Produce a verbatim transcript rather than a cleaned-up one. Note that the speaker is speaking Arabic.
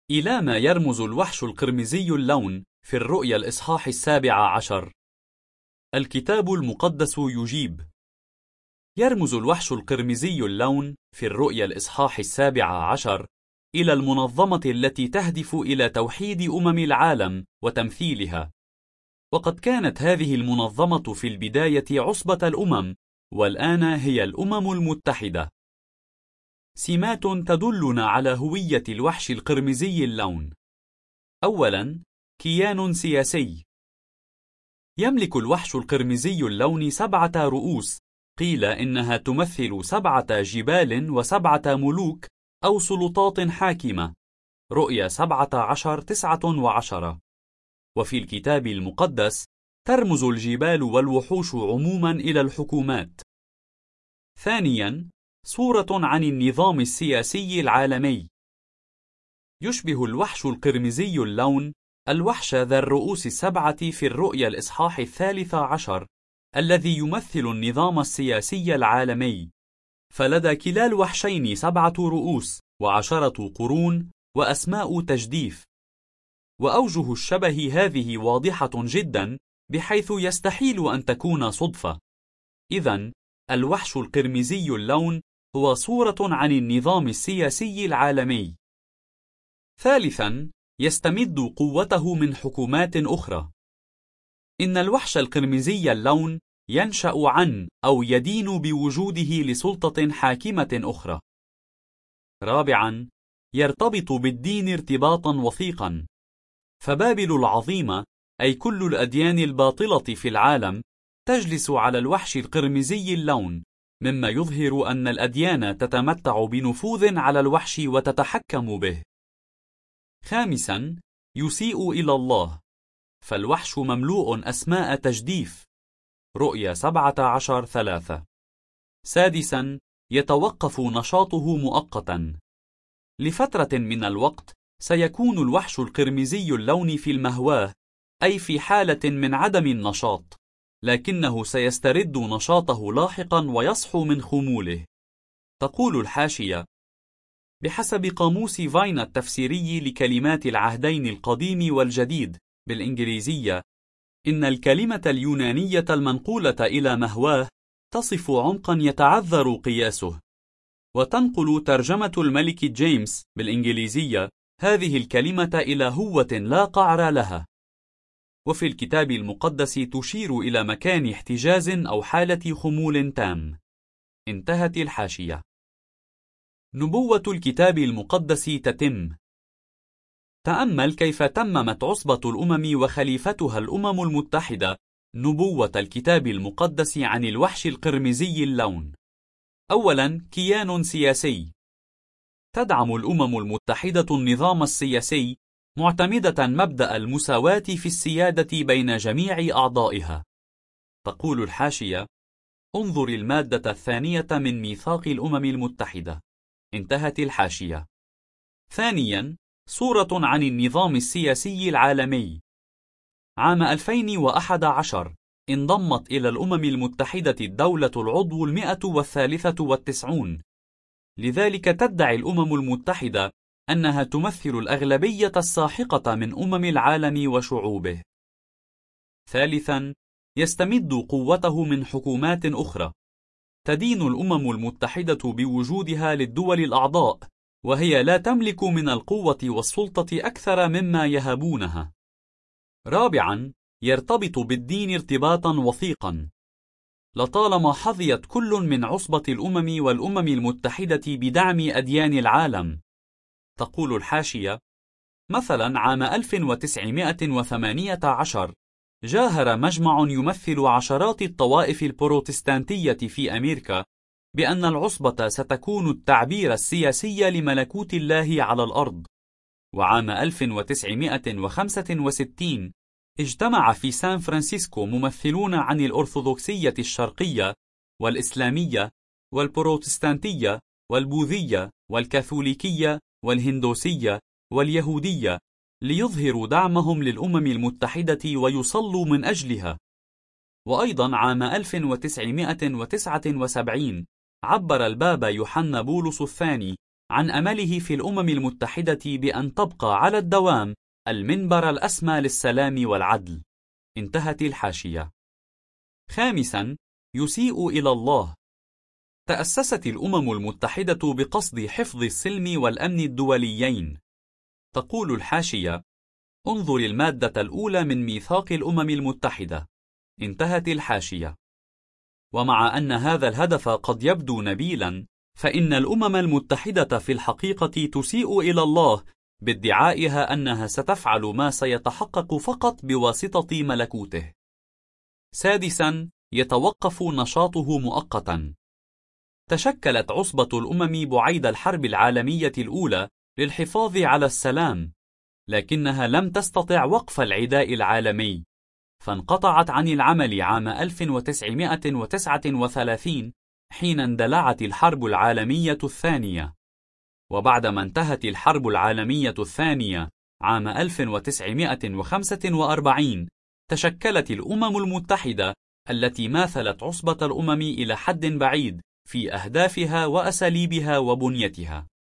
إلى ما يرمز الوحش القرمزي اللون في الرؤيا الإصحاح السابع عشر؟ الكتاب المقدس يجيب: يرمز الوحش القرمزي اللون في الرؤيا الإصحاح السابع عشر إلى المنظمة التي تهدف إلى توحيد أمم العالم وتمثيلها. وقد كانت هذه المنظمة في البداية عصبة الأمم، والآن هي الأمم المتحدة. سمات تدلنا على هوية الوحش القرمزي اللون. أولاً، كيان سياسي. يملك الوحش القرمزي اللون سبعة رؤوس، قيل إنها تمثل سبعة جبال وسبعة ملوك أو سلطات حاكمة. رؤيا سبعة عشر تسعة وعشرة. وفي الكتاب المقدس ترمز الجبال والوحوش عموما إلى الحكومات. ثانيا، صورة عن النظام السياسي العالمي. يشبه الوحش القرمزي اللون الوحش ذا الرؤوس السبعة في الرؤيا الإصحاح الثالث عشر الذي يمثل النظام السياسي العالمي، فلدى كلا الوحشين سبعة رؤوس وعشرة قرون وأسماء تجديف. وأوجه الشبه هذه واضحة جدا بحيث يستحيل أن تكون صدفة. إذن الوحش القرمزي اللون هو صورة عن النظام السياسي العالمي. ثالثا، يستمد قوته من حكومات أخرى. إن الوحش القرمزي اللون ينشأ عن أو يدين بوجوده لسلطة حاكمة أخرى. رابعا، يرتبط بالدين ارتباطا وثيقا. فبابل العظيمة، أي كل الأديان الباطلة في العالم، تجلس على الوحش القرمزي اللون، مما يظهر أن الأديان تتمتع بنفوذ على الوحش وتتحكم به. خامسا، يسيء إلى الله، فالوحش مملوء أسماء تجديف. رؤيا سبعة عشر ثلاثة. سادسا، يتوقف نشاطه مؤقتا. لفترة من الوقت سيكون الوحش القرمزي اللون في المهواه، أي في حالة من عدم النشاط، لكنه سيسترد نشاطه لاحقا ويصحو من خموله. تقول الحاشية: بحسب قاموس فاين التفسيري لكلمات العهدين القديم والجديد بالإنجليزية، إن الكلمة اليونانية المنقولة إلى مهواه تصف عمقا يتعذر قياسه. وتنقل ترجمة الملك جيمس بالإنجليزية هذه الكلمة إلى هوة لا قعر لها. وفي الكتاب المقدس تشير إلى مكان احتجاز أو حالة خمول تام. انتهت الحاشية. نبوة الكتاب المقدس تتم. تأمل كيف تممت عصبة الأمم وخليفتها الأمم المتحدة نبوة الكتاب المقدس عن الوحش القرمزي اللون. أولاً، كيان سياسي. تدعم الأمم المتحدة النظام السياسي معتمدة مبدأ المساواة في السيادة بين جميع أعضائها. تقول الحاشية: انظر المادة الثانية من ميثاق الأمم المتحدة. انتهت الحاشية. ثانياً، صورة عن النظام السياسي العالمي. عام ألفين وأحد عشر انضمت إلى الأمم المتحدة الدولة العضو المئة والثالثة والتسعون. لذلك تدعي الأمم المتحدة أنها تمثل الأغلبية الساحقة من أمم العالم وشعوبه. ثالثاً، يستمد قوته من حكومات أخرى. تدين الأمم المتحدة بوجودها للدول الأعضاء، وهي لا تملك من القوة والسلطة أكثر مما يهبونها. رابعاً، يرتبط بالدين ارتباطا وثيقا. لطالما حظيت كل من عصبة الأمم والأمم المتحدة بدعم أديان العالم. تقول الحاشية: مثلا عام ألف وتسعمائة وثمانية عشر جاهر مجمع يمثل عشرات الطوائف البروتستانتية في أمريكا بأن العصبة ستكون التعبير السياسي لملكوت الله على الأرض. وعام ألف وتسعمائة وخمسة وستين اجتمع في سان فرانسيسكو ممثلون عن الأرثوذكسية الشرقية والإسلامية والبروتستانتية والبوذية والكاثوليكية والهندوسية واليهودية ليظهروا دعمهم للأمم المتحدة ويصلوا من أجلها. وأيضا عام ألف وتسعمائة وتسعة وسبعين عبر البابا يوحنا بولس الثاني عن أمله في الأمم المتحدة بأن تبقى على الدوام المنبر الأسمى للسلام والعدل. انتهت الحاشية. خامسا، يسيء إلى الله. تأسست الأمم المتحدة بقصد حفظ السلم والأمن الدوليين. تقول الحاشية: انظر المادة الأولى من ميثاق الأمم المتحدة. انتهت الحاشية. ومع أن هذا الهدف قد يبدو نبيلا، فإن الأمم المتحدة في الحقيقة تسيء إلى الله بادعائها أنها ستفعل ما سيتحقق فقط بواسطة ملكوته. سادسا، يتوقف نشاطه مؤقتا. تشكلت عصبة الأمم بعيد الحرب العالمية الأولى للحفاظ على السلام، لكنها لم تستطع وقف العداء العالمي، فانقطعت عن العمل عام ألف وتسعمائة وتسعة وثلاثين حين اندلعت الحرب العالمية الثانية. وبعدما انتهت الحرب العالمية الثانية عام ألف وتسعمائة وخمسة وأربعين، تشكلت الأمم المتحدة التي ماثلت عصبة الأمم إلى حد بعيد في أهدافها وأساليبها وبنيتها.